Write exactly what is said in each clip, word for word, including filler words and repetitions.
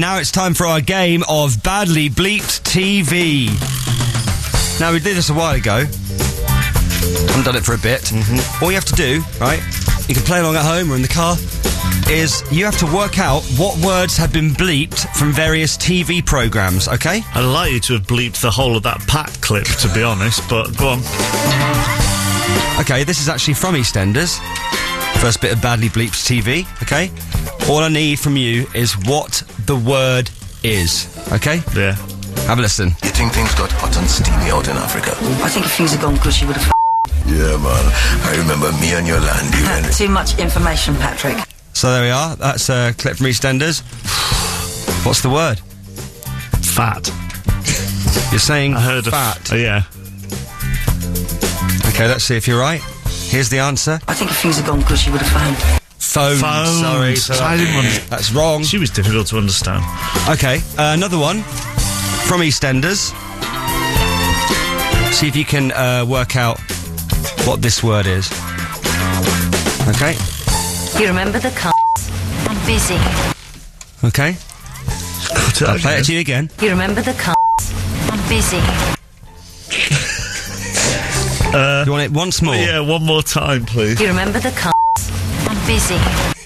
now it's time for our game of Badly Bleeped T V. Now, we did this a while ago. I haven't done it for a bit. Mm-hmm. All you have to do, right, you can play along at home or in the car, is you have to work out what words have been bleeped from various T V programmes, okay? I'd like you to have bleeped the whole of that Pat clip, to be honest, but go on. Okay, this is actually from EastEnders. First bit of Badly Bleeped T V, okay? All I need from you is what the word is, okay? Yeah. Have a listen. You think things got hot and steamy out in Africa? I think if things had gone good, she would have f***ed. Yeah, man. I remember me and your land, you and... Too much information, Patrick. So there we are. That's a clip from EastEnders. What's the word? Fat. You're saying I heard fat. Of, uh, yeah. Okay, let's see if you're right. Here's the answer. I think if things had gone good, she would have phoned. Phone. Phone. Sorry. So I didn't want... That's wrong. She was difficult to understand. Okay, uh, another one from EastEnders. See if you can uh, work out what this word is. Okay. You remember the c***? I'm busy. Okay. I'll play it to you again. You remember the c***? I'm busy. Uh, you want it once more? Yeah, one more time, please. You remember the c***? I'm busy.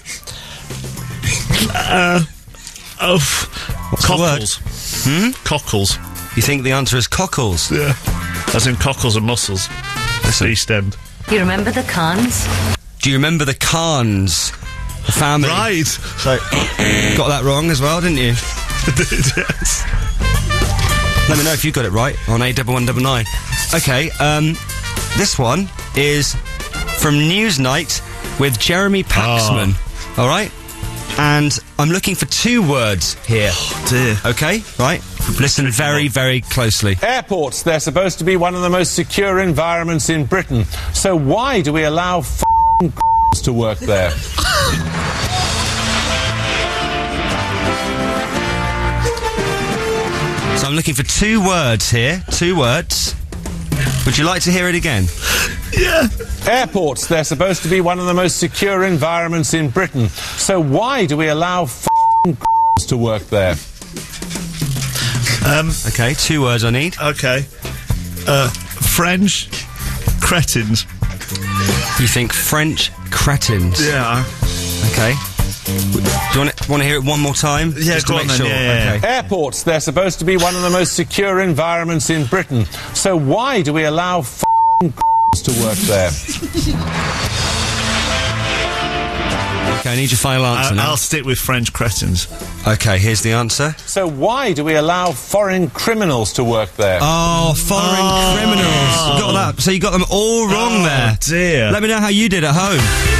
Uh, oh, What's cockles. The word? Hmm? Cockles. You think the answer is cockles? Yeah. As in cockles and mussels. That's East End. You remember the Khans? Do you remember the Khans? The family. Right. So, got that wrong as well, didn't you? Yes. Let me know if you got it right on eight one one nine nine. Okay, um, this one is from Newsnight with Jeremy Paxman. Oh. All right? And I'm looking for two words here. Oh, dear. Okay, right? Listen very, very closely. Airports, they're supposed to be one of the most secure environments in Britain. So why do we allow f***ing to work there? So I'm looking for two words here. Two words. Would you like to hear it again? Yeah. Airports, they're supposed to be one of the most secure environments in Britain. So why do we allow f***ing to work there? Um, okay, two words I need. Okay. Uh, French cretins. You think French cretins? Yeah. Okay. Do you want to, want to hear it one more time? Yeah, Just go to on make then, sure. yeah, yeah, okay. Airports, they're supposed to be one of the most secure environments in Britain. So why do we allow f***ing to work there? Okay, I need your final answer I, now. I'll stick with French cretins. Okay, here's the answer. So why do we allow foreign criminals to work there? Oh, foreign Oh. criminals. You got that. So you got them all wrong Oh, there. dear. Let me know how you did at home.